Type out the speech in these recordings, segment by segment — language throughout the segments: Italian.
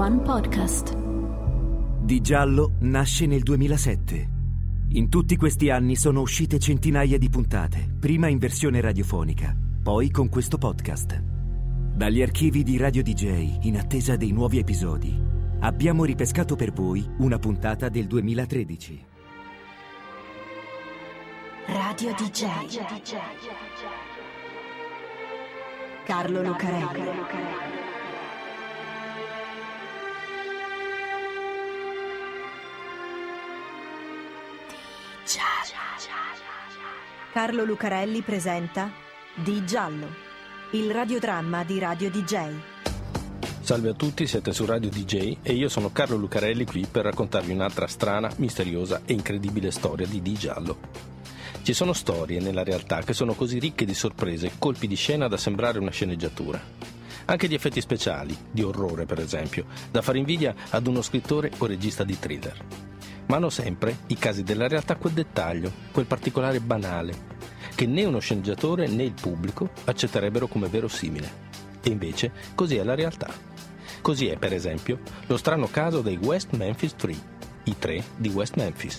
One Podcast. Di Giallo nasce nel 2007. In tutti questi anni sono uscite centinaia di puntate, prima in versione radiofonica, poi con questo podcast. Dagli archivi di Radio DJ, in attesa dei nuovi episodi, abbiamo ripescato per voi una puntata del 2013. Radio DJ. Carlo Lucarelli. Carlo Lucarelli presenta Di Giallo, il radiodramma di Radio DJ. Salve a tutti, siete su Radio DJ e io sono Carlo Lucarelli qui per raccontarvi un'altra strana, misteriosa e incredibile storia di Di Giallo. Ci sono storie nella realtà che sono così ricche di sorprese, colpi di scena da sembrare una sceneggiatura. Anche di effetti speciali, di orrore per esempio, da fare invidia ad uno scrittore o regista di thriller. Ma hanno sempre i casi della realtà quel dettaglio, quel particolare banale, che né uno sceneggiatore né il pubblico accetterebbero come verosimile. E invece così è la realtà. Così è per esempio lo strano caso dei West Memphis 3, i tre di West Memphis.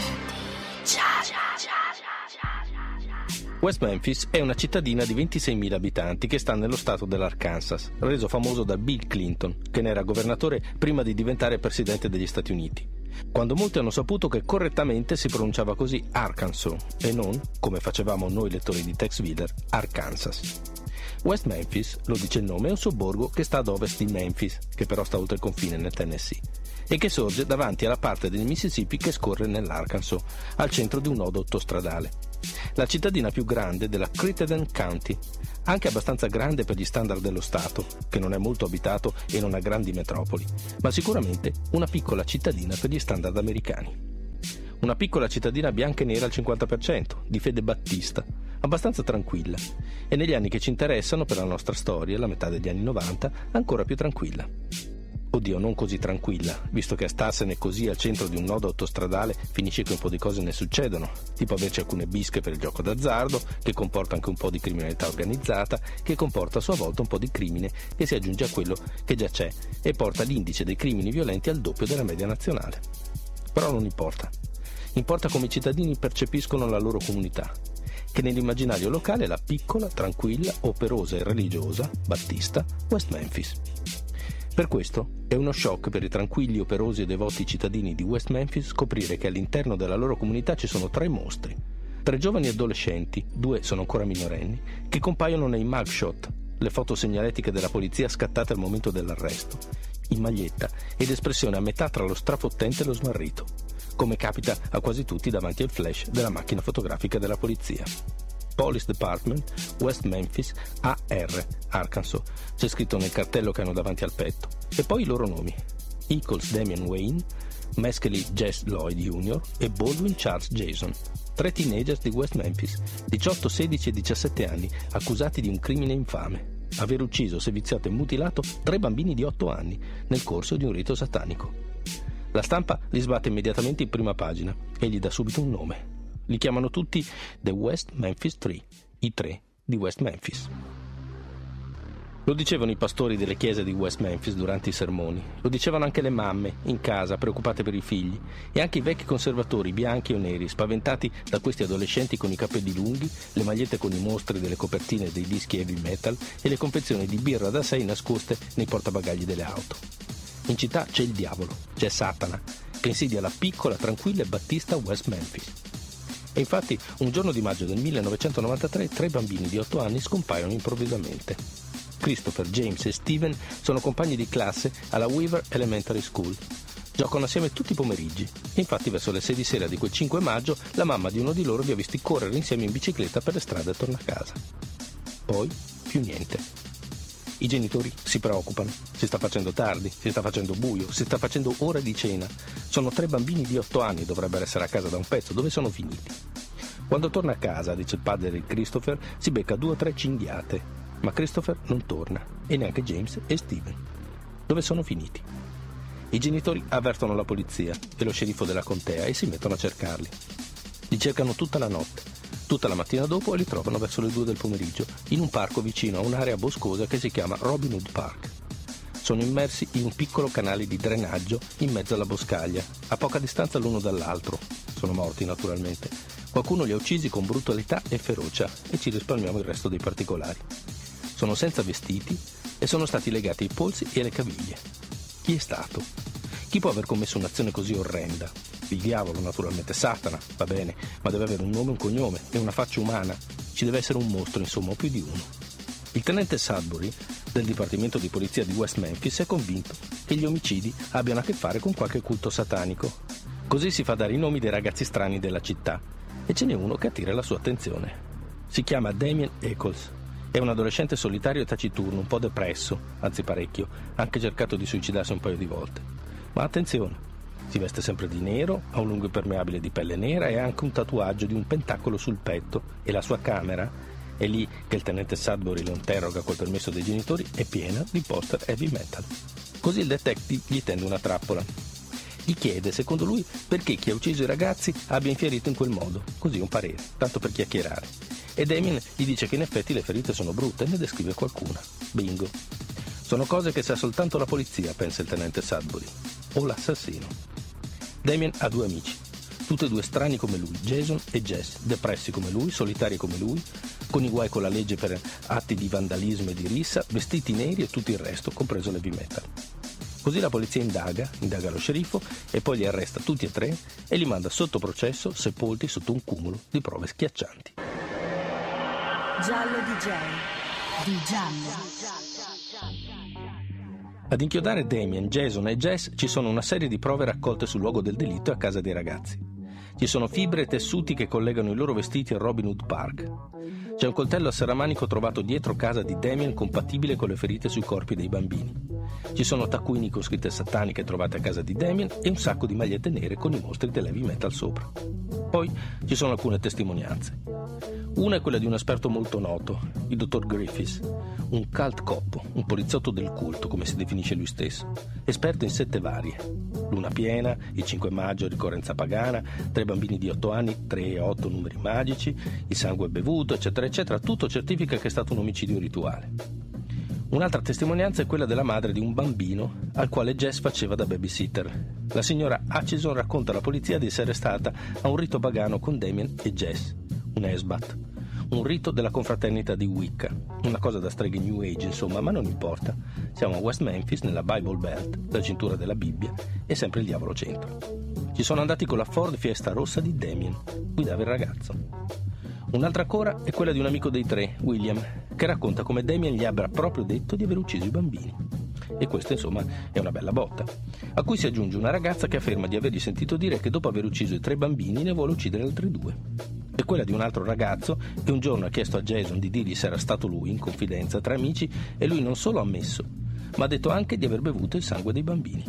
West Memphis è una cittadina di 26.000 abitanti che sta nello stato dell'Arkansas, reso famoso da Bill Clinton, che ne era governatore prima di diventare presidente degli Stati Uniti, quando molti hanno saputo che correttamente si pronunciava così Arkansas e non, come facevamo noi lettori di Tex Willer, Arkansas. West Memphis, lo dice il nome, è un sobborgo che sta ad ovest di Memphis, che però sta oltre il confine nel Tennessee, e che sorge davanti alla parte del Mississippi che scorre nell'Arkansas, al centro di un nodo autostradale. La cittadina più grande della Crittenden County, anche abbastanza grande per gli standard dello Stato, che non è molto abitato e non ha grandi metropoli, ma sicuramente una piccola cittadina per gli standard americani. Una piccola cittadina bianca e nera al 50%, di fede battista, abbastanza tranquilla, e negli anni che ci interessano per la nostra storia, la metà degli anni 90, ancora più tranquilla. Oddio, non così tranquilla, visto che a starsene così al centro di un nodo autostradale finisce che un po' di cose ne succedono, tipo averci alcune bische per il gioco d'azzardo, che comporta anche un po' di criminalità organizzata, che comporta a sua volta un po' di crimine che si aggiunge a quello che già c'è e porta l'indice dei crimini violenti al doppio della media nazionale. Però non importa. Importa come i cittadini percepiscono la loro comunità, che nell'immaginario locale è la piccola, tranquilla, operosa e religiosa, battista, West Memphis. Per questo è uno shock per i tranquilli, operosi e devoti cittadini di West Memphis scoprire che all'interno della loro comunità ci sono tre mostri, tre giovani adolescenti, due sono ancora minorenni, che compaiono nei mugshot, le foto segnaletiche della polizia scattate al momento dell'arresto, in maglietta ed espressione a metà tra lo strafottente e lo smarrito, come capita a quasi tutti davanti al flash della macchina fotografica della polizia. Police Department, West Memphis, AR, Arkansas, c'è scritto nel cartello che hanno davanti al petto. E poi i loro nomi: Eccles Damian Wayne, Mescali Jess Lloyd Jr. e Baldwin Charles Jason, tre teenagers di West Memphis, 18, 16 e 17 anni, accusati di un crimine infame: aver ucciso, seviziato e mutilato tre bambini di 8 anni nel corso di un rito satanico. La stampa li sbatte immediatamente in prima pagina e gli dà subito un nome. Li chiamano tutti The West Memphis 3, i tre di West Memphis. Lo dicevano i pastori delle chiese di West Memphis durante i sermoni, lo dicevano anche le mamme in casa preoccupate per i figli e anche i vecchi conservatori bianchi o neri spaventati da questi adolescenti con i capelli lunghi, le magliette con i mostri delle copertine dei dischi heavy metal e le confezioni di birra da 6 nascoste nei portabagagli delle auto. In città c'è il diavolo, c'è Satana, che insidia la piccola, tranquilla e battista West Memphis. E infatti, un giorno di maggio del 1993, tre bambini di 8 anni scompaiono improvvisamente. Christopher, James e Steven sono compagni di classe alla Weaver Elementary School. Giocano assieme tutti i pomeriggi. E infatti, verso le 6 di sera di quel 5 maggio, la mamma di uno di loro li ha visti correre insieme in bicicletta per le strade attorno a casa. Poi, più niente. I genitori si preoccupano. Si sta facendo tardi, si sta facendo buio, si sta facendo ora di cena. Sono tre bambini di 8 anni, dovrebbero essere a casa da un pezzo. Dove sono finiti? Quando torna a casa, dice il padre di Christopher, si becca 2 o 3 cinghiate. Ma Christopher non torna, e neanche James e Steven. Dove sono finiti? I genitori avvertono la polizia e lo sceriffo della contea e si mettono a cercarli. Li cercano tutta la notte, tutta la mattina dopo, e li trovano verso le 2 del pomeriggio in un parco vicino a un'area boscosa che si chiama Robin Hood Park. sono immersi in un piccolo canale di drenaggio in mezzo alla boscaglia, a poca distanza l'uno dall'altro. Sono morti, naturalmente. Qualcuno li ha uccisi con brutalità e ferocia e ci risparmiamo il resto dei particolari. Sono senza vestiti e sono stati legati ai polsi e alle caviglie. Chi è stato? Chi può aver commesso un'azione così orrenda? Il diavolo, naturalmente, Satana, va bene, ma deve avere un nome, un cognome e una faccia umana. Ci deve essere un mostro, insomma, o più di uno. Il tenente Sudbury del Dipartimento di Polizia di West Memphis è convinto che gli omicidi abbiano a che fare con qualche culto satanico. Così si fa dare i nomi dei ragazzi strani della città e ce n'è uno che attira la sua attenzione. Si chiama Damien Echols. È un adolescente solitario e taciturno, un po' depresso, anzi parecchio, ha anche cercato di suicidarsi un paio di volte. Ma attenzione, si veste sempre di nero, ha un lungo impermeabile di pelle nera e ha anche un tatuaggio di un pentacolo sul petto e la sua camera, è lì che il tenente Sudbury lo interroga col permesso dei genitori, è piena di poster heavy metal. Così il detective gli tende una trappola. Gli chiede, secondo lui, perché chi ha ucciso i ragazzi abbia infierito in quel modo, così un parere, tanto per chiacchierare. E Damien gli dice che in effetti le ferite sono brutte e ne descrive qualcuna. Bingo. Sono cose che sa soltanto la polizia, pensa il tenente Sudbury. O l'assassino. Damien ha due amici, tutti e due strani come lui, Jason e Jess, depressi come lui, solitari come lui, con i guai con la legge per atti di vandalismo e di rissa, vestiti neri e tutto il resto, compreso l'heavy metal. Così la polizia indaga lo sceriffo e poi li arresta tutti e tre e li manda sotto processo, sepolti sotto un cumulo di prove schiaccianti. Giallo DJ di Giallo. Ad inchiodare Damien, Jason e Jess ci sono una serie di prove raccolte sul luogo del delitto e a casa dei ragazzi. Ci sono fibre e tessuti che collegano i loro vestiti a Robin Hood Park. C'è un coltello a serramanico trovato dietro casa di Damien compatibile con le ferite sui corpi dei bambini. Ci sono taccuini con scritte sataniche trovate a casa di Damien e un sacco di magliette nere con i mostri dell'heavy metal sopra. Poi ci sono alcune testimonianze. Una è quella di un esperto molto noto, il dottor Griffiths, un cult cop, un poliziotto del culto, come si definisce lui stesso, esperto in 7 varie. Luna piena, il 5 maggio, ricorrenza pagana, 3 bambini di 8 anni, 3 e 8 numeri magici, il sangue bevuto, eccetera, eccetera. Tutto certifica che è stato un omicidio rituale. Un'altra testimonianza è quella della madre di un bambino al quale Jess faceva da babysitter. La signora Hutchison racconta alla polizia di essere stata a un rito pagano con Damien e Jess, un esbat, un rito della confraternita di Wicca, una cosa da streghe New Age insomma, ma non importa. Siamo a West Memphis, nella Bible Belt, la cintura della Bibbia, e sempre il diavolo centro. Ci sono andati con la Ford Fiesta rossa di Damien, guidava il ragazzo. Un'altra ancora è quella di un amico dei tre, William, che racconta come Damien gli abbia proprio detto di aver ucciso i bambini. E questa insomma è una bella botta, a cui si aggiunge una ragazza che afferma di avergli sentito dire che dopo aver ucciso i 3 bambini ne vuole uccidere altri 2. E quella di un altro ragazzo che un giorno ha chiesto a Jason di dirgli se era stato lui, in confidenza tra amici, e lui non solo ha ammesso, ma ha detto anche di aver bevuto il sangue dei bambini.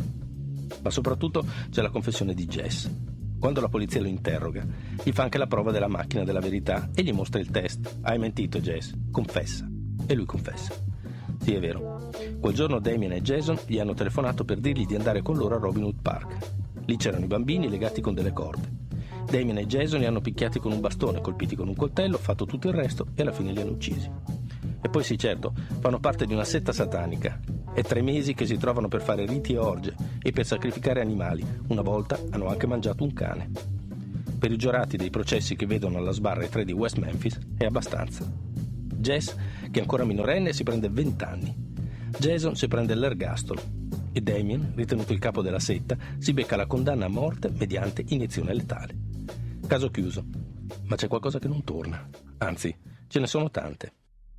Ma soprattutto c'è la confessione di Jess. Quando la polizia lo interroga, gli fa anche la prova della macchina della verità e gli mostra il test. Hai mentito, Jess, confessa. E lui confessa. Sì, è vero. Quel giorno Damien e Jason gli hanno telefonato per dirgli di andare con loro a Robin Hood Park. Lì c'erano i bambini legati con delle corde. Damien e Jason li hanno picchiati con un bastone, colpiti con un coltello, fatto tutto il resto e alla fine li hanno uccisi. E poi sì, certo, fanno parte di una setta satanica. È 3 mesi che si trovano per fare riti e orge e per sacrificare animali. Una volta hanno anche mangiato un cane. Per i giurati dei processi che vedono alla sbarra i 3 di West Memphis è abbastanza. Jess, che è ancora minorenne, si prende 20 anni. Jason si prende l'ergastolo. E Damien, ritenuto il capo della setta, si becca la condanna a morte mediante iniezione letale. Caso chiuso. Ma c'è qualcosa che non torna. Anzi, ce ne sono tante.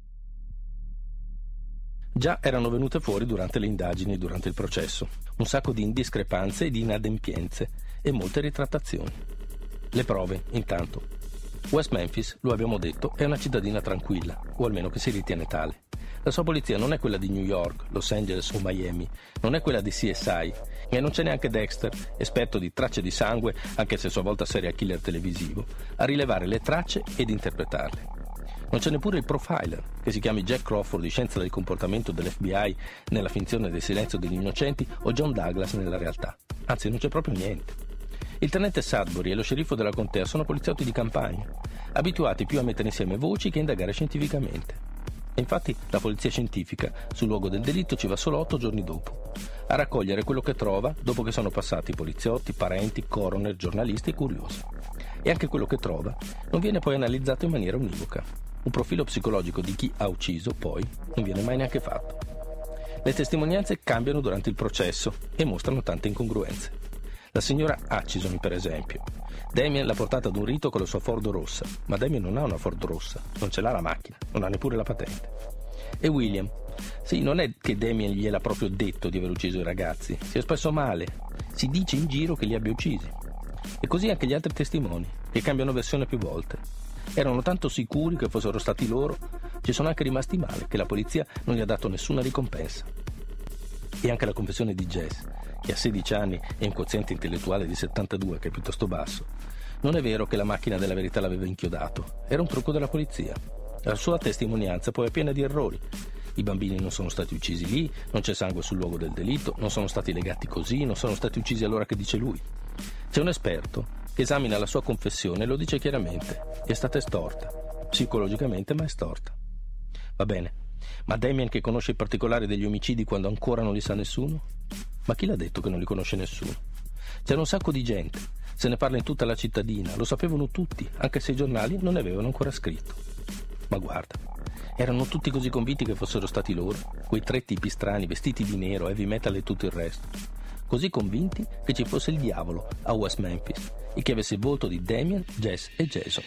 Già erano venute fuori durante le indagini e durante il processo un sacco di indiscrepanze e di inadempienze e molte ritrattazioni. Le prove, intanto. West Memphis, lo abbiamo detto, è una cittadina tranquilla, o almeno che si ritiene tale. La sua polizia non è quella di New York, Los Angeles o Miami, non è quella di CSI, e non c'è neanche Dexter, esperto di tracce di sangue, anche se a sua volta serial killer televisivo, a rilevare le tracce ed interpretarle. Non c'è neppure il profiler, che si chiami Jack Crawford di scienza del comportamento dell'FBI nella finzione del silenzio degli innocenti o John Douglas nella realtà. Anzi, non c'è proprio niente. Il tenente Sudbury e lo sceriffo della contea sono poliziotti di campagna, abituati più a mettere insieme voci che a indagare scientificamente. E infatti la polizia scientifica sul luogo del delitto ci va solo 8 giorni dopo, a raccogliere quello che trova dopo che sono passati poliziotti, parenti, coroner, giornalisti e curiosi. E anche quello che trova non viene poi analizzato in maniera univoca. Un profilo psicologico di chi ha ucciso, poi, non viene mai neanche fatto. Le testimonianze cambiano durante il processo e mostrano tante incongruenze. La signora Hutchison, per esempio. Damien l'ha portata ad un rito con la sua Ford rossa, ma Damien non ha una Ford rossa, non ce l'ha la macchina, non ha neppure la patente. E William? Sì, non è che Damien gliel'ha proprio detto di aver ucciso i ragazzi, si è espresso male, si dice in giro che li abbia uccisi. E così anche gli altri testimoni, che cambiano versione più volte. Erano tanto sicuri che fossero stati loro, ci sono anche rimasti male, che la polizia non gli ha dato nessuna ricompensa. E anche la confessione di Jess, che a 16 anni e un quoziente intellettuale di 72, che è piuttosto basso. Non è vero che la macchina della verità l'aveva inchiodato, era un trucco della polizia. La sua testimonianza poi è piena di errori. I bambini non sono stati uccisi lì, non c'è sangue sul luogo del delitto, non sono stati legati così, non sono stati uccisi all'ora che dice lui. C'è un esperto che esamina la sua confessione e lo dice chiaramente, è stata estorta, psicologicamente ma estorta. Va bene, ma Damien che conosce i particolari degli omicidi quando ancora non li sa nessuno? Ma chi l'ha detto che non li conosce nessuno? C'era un sacco di gente, se ne parla in tutta la cittadina, lo sapevano tutti, anche se i giornali non ne avevano ancora scritto. Ma guarda, erano tutti così convinti che fossero stati loro, quei 3 tipi strani vestiti di nero, heavy metal e tutto il resto. Così convinti che ci fosse il diavolo a West Memphis e che avesse il volto di Damien, Jess e Jason.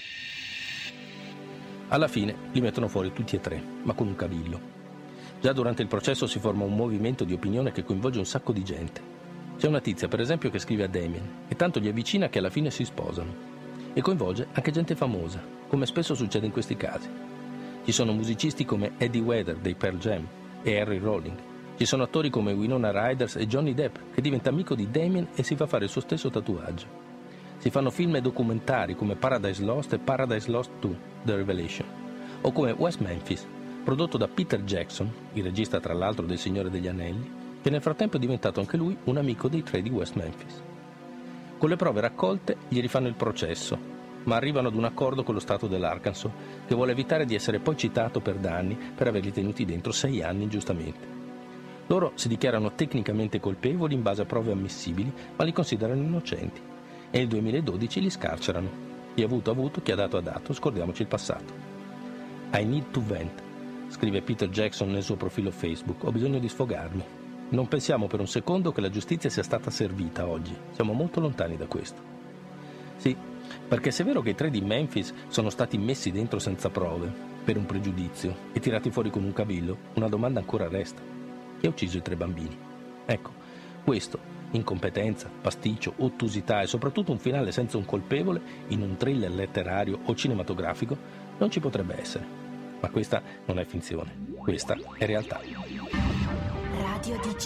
Alla fine li mettono fuori tutti e 3, ma con un cavillo. Già durante il processo si forma un movimento di opinione che coinvolge un sacco di gente. C'è una tizia, per esempio, che scrive a Damien e tanto gli avvicina che alla fine si sposano. E coinvolge anche gente famosa, come spesso succede in questi casi. Ci sono musicisti come Eddie Vedder dei Pearl Jam e Harry Rolling. Ci sono attori come Winona Ryder e Johnny Depp, che diventa amico di Damien e si fa fare il suo stesso tatuaggio. Si fanno film e documentari come Paradise Lost e Paradise Lost 2, The Revelation, o come West Memphis, prodotto da Peter Jackson, il regista tra l'altro del Signore degli Anelli, che nel frattempo è diventato anche lui un amico dei 3 di West Memphis. Con le prove raccolte gli rifanno il processo, ma arrivano ad un accordo con lo Stato dell'Arkansas, che vuole evitare di essere poi citato per danni per averli tenuti dentro 6 anni ingiustamente. Loro si dichiarano tecnicamente colpevoli in base a prove ammissibili, ma li considerano innocenti. E nel 2012 li scarcerano. Chi ha avuto, chi ha dato, scordiamoci il passato. I need to vent, scrive Peter Jackson nel suo profilo Facebook. Ho bisogno di sfogarmi. Non pensiamo per un secondo che la giustizia sia stata servita oggi. Siamo molto lontani da questo. Sì, perché se è vero che i 3 di Memphis sono stati messi dentro senza prove, per un pregiudizio, e tirati fuori con un cavillo, una domanda ancora resta. Chi ha ucciso i 3 bambini? Ecco, questo, incompetenza, pasticcio, ottusità e soprattutto un finale senza un colpevole in un thriller letterario o cinematografico non ci potrebbe essere. Ma questa non è finzione, questa è realtà. Radio DJ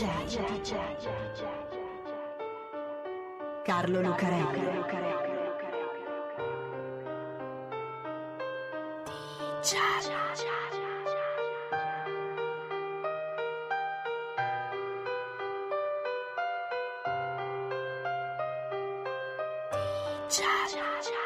Carlo Lucarelli. Cha cha cha.